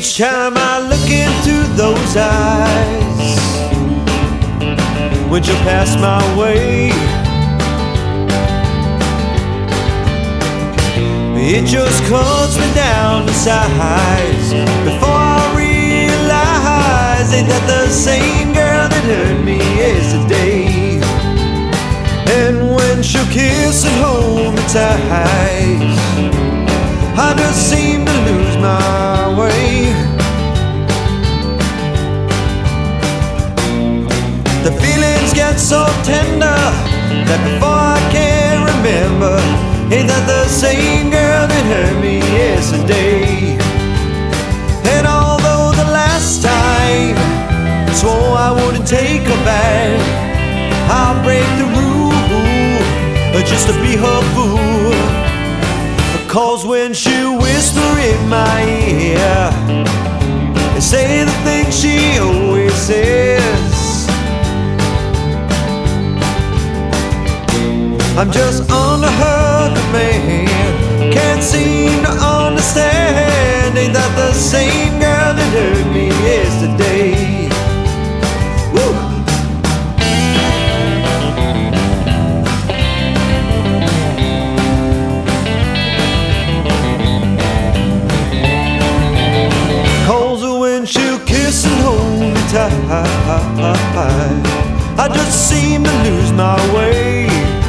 Each time I look into those eyes, when you pass my way, it just cuts me down to size. Before I realize, ain't that the same girl that hurt me yesterday? And when she'll kiss and hold me tight, I just seem to lose my way. The feelings get so tender that before I can remember, ain't that the same girl that hurt me yesterday? And although the last time I swore I wouldn't take her back, I'll break the rule just to be her fool. 'Cause when she whisper in my ear and say the things she always says, I'm just under her command. Can't seem to understand. Ain't that the same girl that hurt me yesterday? Woo! I just seem to lose my way.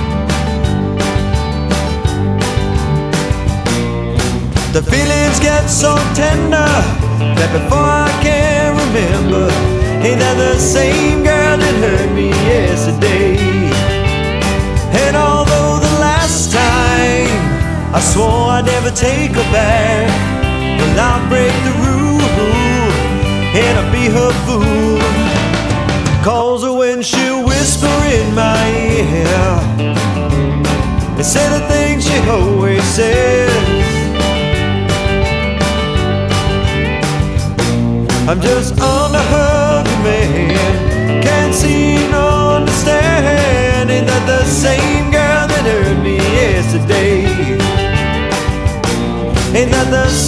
The feelings get so tender that before I can remember, ain't that the same girl that hurt me yesterday? And although the last time I swore I'd never take her back, well, I'll break the rule and I'll be her fool. 'Cause when she whisper in my ear and say the things she always says, I'm just under her command. Can't seem to understand. Ain't that the same girl that hurt me yesterday? Ain't that the